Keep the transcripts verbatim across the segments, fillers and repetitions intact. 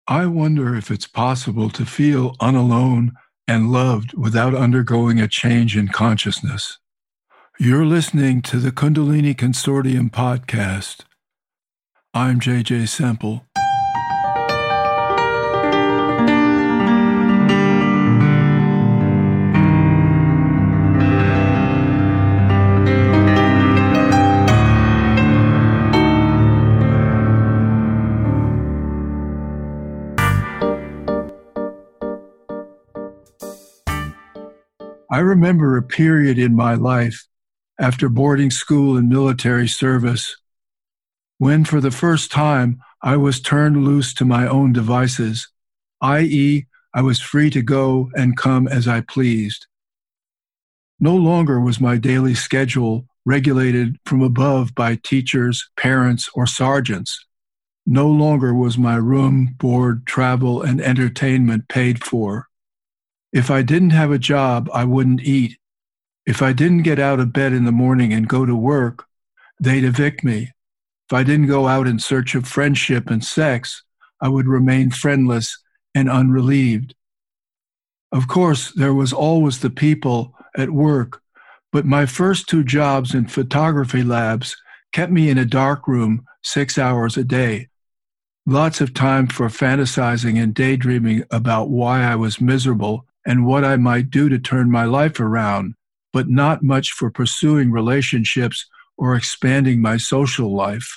I wonder if it's possible to feel unalone and loved without undergoing a change in consciousness. You're listening to the Kundalini Consortium podcast. I'm J J Semple. I remember a period in my life after boarding school and military service when for the first time I was turned loose to my own devices, that is, I was free to go and come as I pleased. No longer was my daily schedule regulated from above by teachers, parents, or sergeants. No longer was my room, board, travel, and entertainment paid for. If I didn't have a job, I wouldn't eat. If I didn't get out of bed in the morning and go to work, they'd evict me. If I didn't go out in search of friendship and sex, I would remain friendless and unrelieved. Of course, there was always the people at work, but my first two jobs in photography labs kept me in a dark room six hours a day. Lots of time for fantasizing and daydreaming about why I was miserable and what I might do to turn my life around, but not much for pursuing relationships or expanding my social life.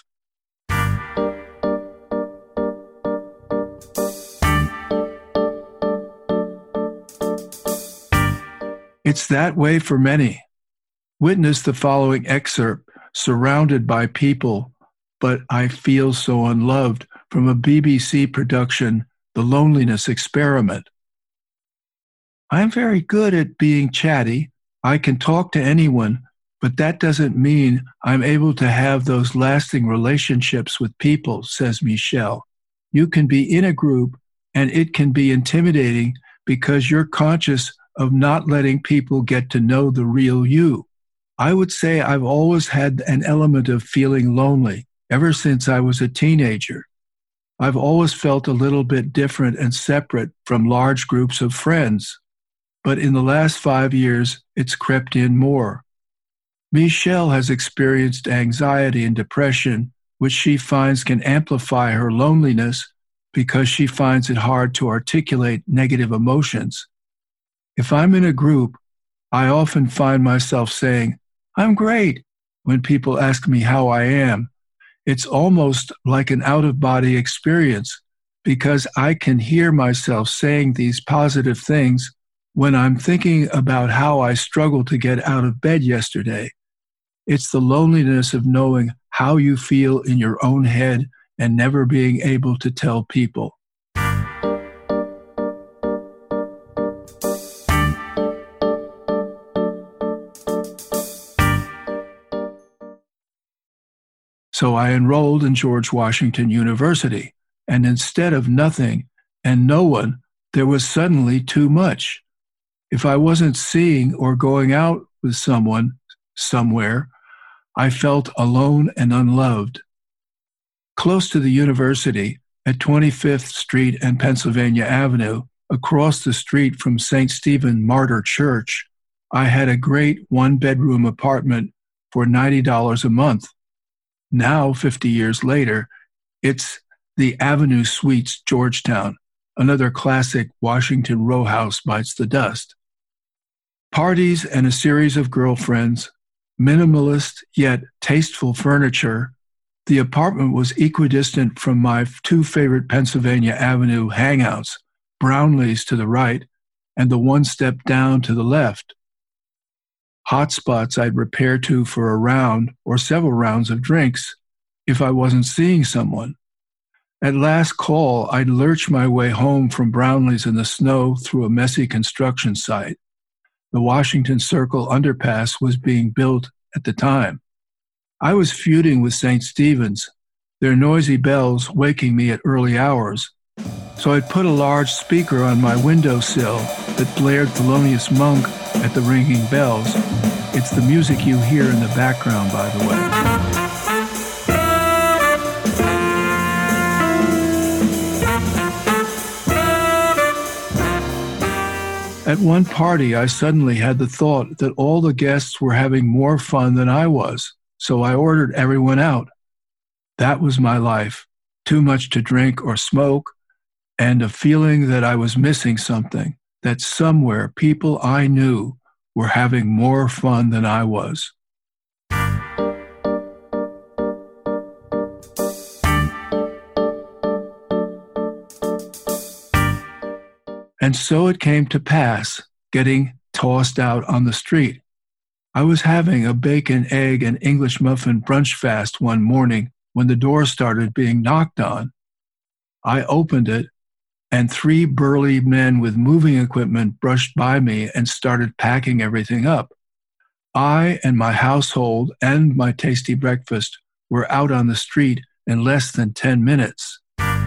It's that way for many. Witness the following excerpt, Surrounded by People, but I Feel So Unloved, from a B B C production, The Loneliness Experiment. I'm very good at being chatty. I can talk to anyone, but that doesn't mean I'm able to have those lasting relationships with people, says Michelle. You can be in a group, and it can be intimidating because you're conscious of not letting people get to know the real you. I would say I've always had an element of feeling lonely ever since I was a teenager. I've always felt a little bit different and separate from large groups of friends. But in the last five years, it's crept in more. Michelle has experienced anxiety and depression, which she finds can amplify her loneliness because she finds it hard to articulate negative emotions. If I'm in a group, I often find myself saying, "I'm great," when people ask me how I am. It's almost like an out-of-body experience because I can hear myself saying these positive things when I'm thinking about how I struggled to get out of bed yesterday. It's the loneliness of knowing how you feel in your own head and never being able to tell people. So I enrolled in George Washington University, and instead of nothing and no one, there was suddenly too much. If I wasn't seeing or going out with someone somewhere, I felt alone and unloved. Close to the university, at twenty-fifth Street and Pennsylvania Avenue, across the street from Saint Stephen Martyr Church, I had a great one-bedroom apartment for ninety dollars a month. Now, fifty years later, it's the Avenue Suites Georgetown, another classic Washington row house bites the dust. Parties and a series of girlfriends, minimalist yet tasteful furniture. The apartment was equidistant from my two favorite Pennsylvania Avenue hangouts, Brownlee's to the right and the one step down to the left. Hotspots I'd repair to for a round or several rounds of drinks if I wasn't seeing someone. At last call, I'd lurch my way home from Brownlee's in the snow through a messy construction site. The Washington Circle underpass was being built at the time. I was feuding with Saint Stephen's, their noisy bells waking me at early hours. So I'd put a large speaker on my windowsill that blared Thelonious Monk at the ringing bells. It's the music you hear in the background, by the way. At one party, I suddenly had the thought that all the guests were having more fun than I was, so I ordered everyone out. That was my life, too much to drink or smoke, and a feeling that I was missing something, that somewhere people I knew were having more fun than I was. And so it came to pass, getting tossed out on the street. I was having a bacon, egg, and English muffin brunch fast one morning when the door started being knocked on. I opened it, and three burly men with moving equipment brushed by me and started packing everything up. I and my household and my tasty breakfast were out on the street in less than ten minutes.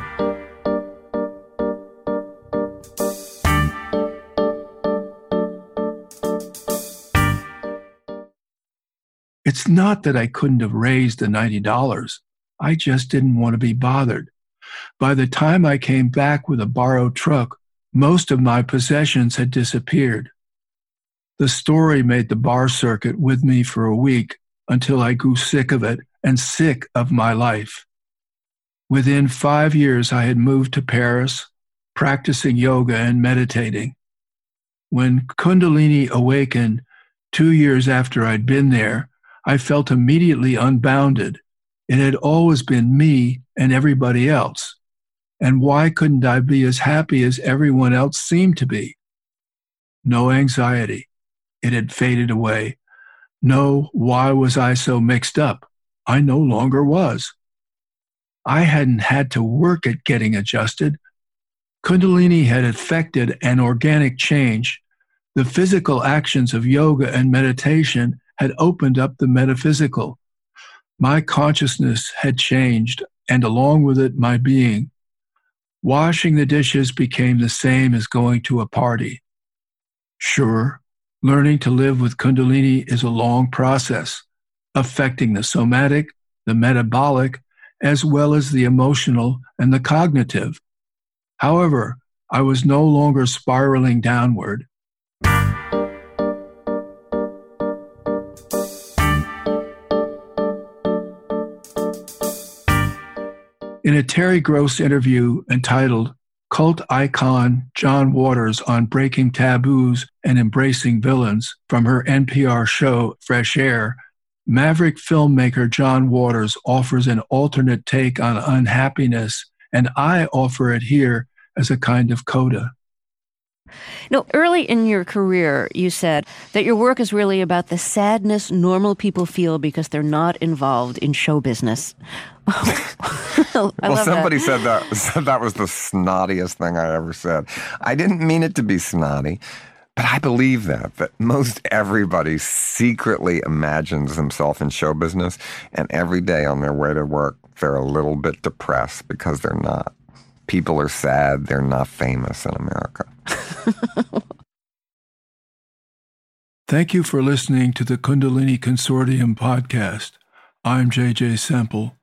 It's not that I couldn't have raised the ninety dollars. I just didn't want to be bothered. By the time I came back with a borrowed truck, most of my possessions had disappeared. The story made the bar circuit with me for a week until I grew sick of it and sick of my life. Within five years, I had moved to Paris, practicing yoga and meditating. When Kundalini awakened, two years after I'd been there, I felt immediately unbounded. It had always been me and everybody else. And why couldn't I be as happy as everyone else seemed to be? No anxiety. It had faded away. No, why was I so mixed up? I no longer was. I hadn't had to work at getting adjusted. Kundalini had effected an organic change. The physical actions of yoga and meditation had opened up the metaphysical. My consciousness had changed, and along with it, my being. Washing the dishes became the same as going to a party. Sure, learning to live with Kundalini is a long process, affecting the somatic, the metabolic, as well as the emotional and the cognitive. However, I was no longer spiraling downward. In a Terry Gross interview entitled Cult Icon John Waters on Breaking Taboos and Embracing Villains from her N P R show Fresh Air, maverick filmmaker John Waters offers an alternate take on unhappiness, and I offer it here as a kind of coda. No, early in your career, you said that your work is really about the sadness normal people feel because they're not involved in show business. well, somebody that. said that said that was the snottiest thing I ever said. I didn't mean it to be snotty, but I believe that, that most everybody secretly imagines themselves in show business, and every day on their way to work, they're a little bit depressed because they're not. People are sad they're not famous in America. Thank you for listening to the Kundalini Consortium podcast. I'm J J Semple.